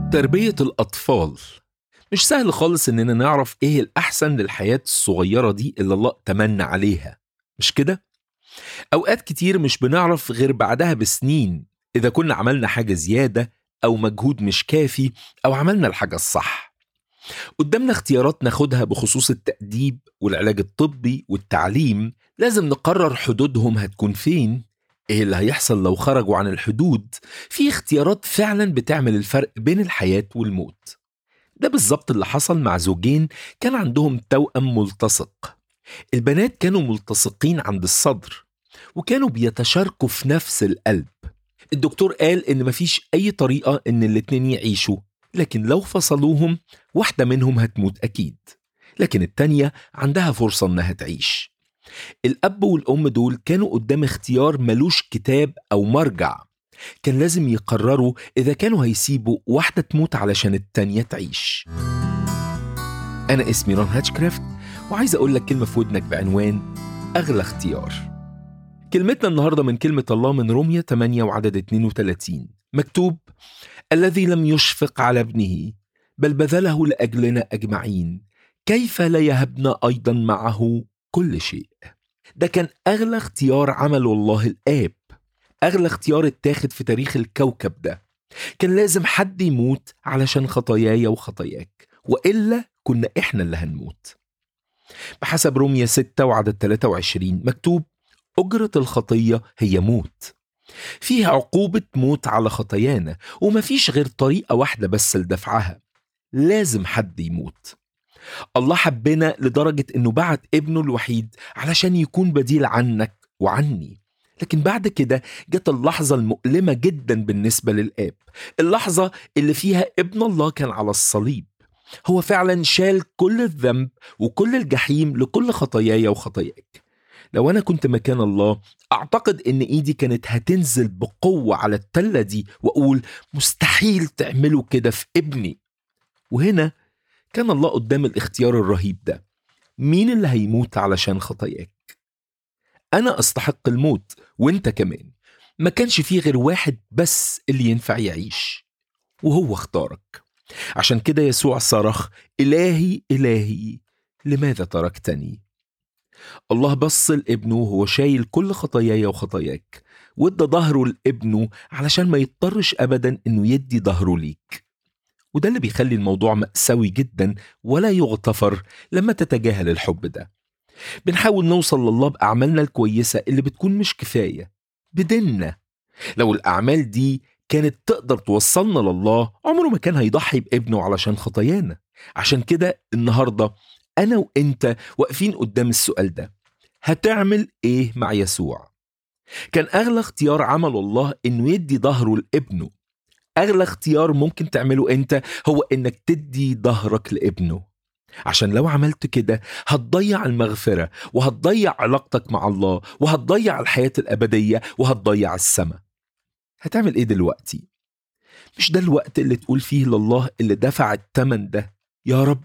تربية الأطفال مش سهل خالص إننا نعرف إيه الأحسن للحياة الصغيرة دي اللي الله تمنى عليها، مش كده؟ أوقات كتير مش بنعرف غير بعدها بسنين إذا كنا عملنا حاجة زيادة أو مجهود مش كافي أو عملنا الحاجة الصح. قدامنا اختيارات ناخدها بخصوص التأديب والعلاج الطبي والتعليم، لازم نقرر حدودهم هتكون فين، ايه اللي هيحصل لو خرجوا عن الحدود. في اختيارات فعلا بتعمل الفرق بين الحياة والموت. ده بالظبط اللي حصل مع زوجين كان عندهم توأم ملتصق. البنات كانوا ملتصقين عند الصدر وكانوا بيتشاركوا في نفس القلب. الدكتور قال ان مفيش اي طريقة ان الاتنين يعيشوا، لكن لو فصلوهم واحدة منهم هتموت اكيد، لكن التانية عندها فرصة انها تعيش. الأب والأم دول كانوا قدام اختيار ملوش كتاب أو مرجع، كان لازم يقرروا إذا كانوا هيسيبوا واحدة تموت علشان التانية تعيش. أنا اسمي ران هاتشكرافت، وعايز أقول لك كلمة في ودنك بعنوان أغلى اختيار. كلمتنا النهاردة من كلمة الله من رومية 8 وعدد 32، مكتوب: الذي لم يشفق على ابنه بل بذله لأجلنا أجمعين، كيف لا يهبنا أيضا معه كل شيء. ده كان أغلى اختيار عمله الله الآب، أغلى اختيار اتاخد في تاريخ الكوكب ده. كان لازم حد يموت علشان خطاياي وخطاياك، وإلا كنا إحنا اللي هنموت. بحسب رومية 6 وعدد 23 مكتوب: أجرة الخطية هي موت. فيها عقوبة موت على خطايانا، ومفيش غير طريقة واحدة بس لدفعها، لازم حد يموت. الله حبنا لدرجة إنه بعت ابنه الوحيد علشان يكون بديل عنك وعني. لكن بعد كده جت اللحظة المؤلمة جدا بالنسبة للآب، اللحظة اللي فيها ابن الله كان على الصليب. هو فعلا شال كل الذنب وكل الجحيم لكل خطاياي وخطاياك. لو أنا كنت مكان الله، أعتقد إن إيدي كانت هتنزل بقوة على التلة دي وأقول: مستحيل تعملوا كده في ابني. وهنا كان الله قدام الاختيار الرهيب ده. مين اللي هيموت علشان خطاياك؟ أنا أستحق الموت وإنت كمان. ما كانش فيه غير واحد بس اللي ينفع يعيش، وهو اختارك. عشان كده يسوع صرخ: إلهي إلهي لماذا تركتني؟ الله بص لابنه وهو شايل كل خطاياي وخطاياك، وادى ظهره لابنه علشان ما يضطرش أبدا إنه يدي ظهره ليك. وده اللي بيخلي الموضوع مأساوي جدا ولا يغتفر لما تتجاهل الحب ده. بنحاول نوصل لله بأعمالنا الكويسة اللي بتكون مش كفاية، بديننا. لو الأعمال دي كانت تقدر توصلنا لله، عمره ما كان هيضحي بابنه علشان خطايانا. عشان كده النهاردة أنا وإنت واقفين قدام السؤال ده: هتعمل إيه مع يسوع؟ كان أغلى اختيار عمل الله إنه يدي ظهره لابنه. أغلى اختيار ممكن تعمله أنت هو إنك تدي ظهرك لابنه، عشان لو عملت كده هتضيع المغفرة، وهتضيع علاقتك مع الله، وهتضيع الحياة الأبدية، وهتضيع السماء. هتعمل إيه دلوقتي؟ مش ده الوقت اللي تقول فيه لله اللي دفع الثمن ده: يا رب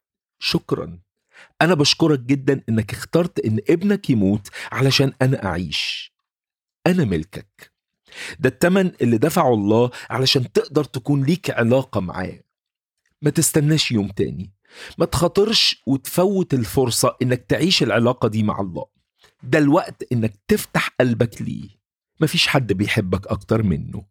شكرا، أنا بشكرك جدا إنك اخترت إن ابنك يموت علشان أنا أعيش. أنا ملكك. ده التمن اللي دفعه الله علشان تقدر تكون ليك علاقة معاه. ما تستناش يوم تاني، ما تخاطرش وتفوت الفرصة انك تعيش العلاقة دي مع الله. ده الوقت انك تفتح قلبك ليه. مفيش حد بيحبك اكتر منه.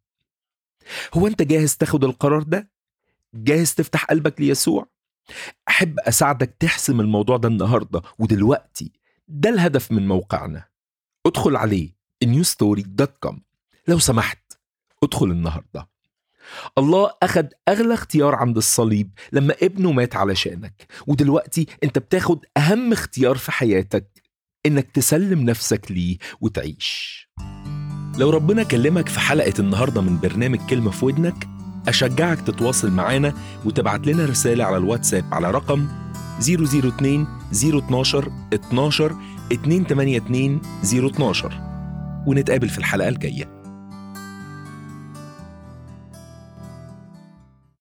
هو انت جاهز تاخد القرار ده؟ جاهز تفتح قلبك ليسوع؟ احب اساعدك تحسم الموضوع ده النهاردة ودلوقتي. ده الهدف من موقعنا. ادخل عليه newstory.com. لو سمحت ادخل النهاردة. الله أخد أغلى اختيار عند الصليب لما ابنه مات علشانك، ودلوقتي انت بتاخد أهم اختيار في حياتك، انك تسلم نفسك ليه وتعيش. لو ربنا كلمك في حلقة النهاردة من برنامج كلمة في ودنك، أشجعك تتواصل معانا وتبعت لنا رسالة على الواتساب على رقم 002 012 12 282 012، ونتقابل في الحلقة الجاية.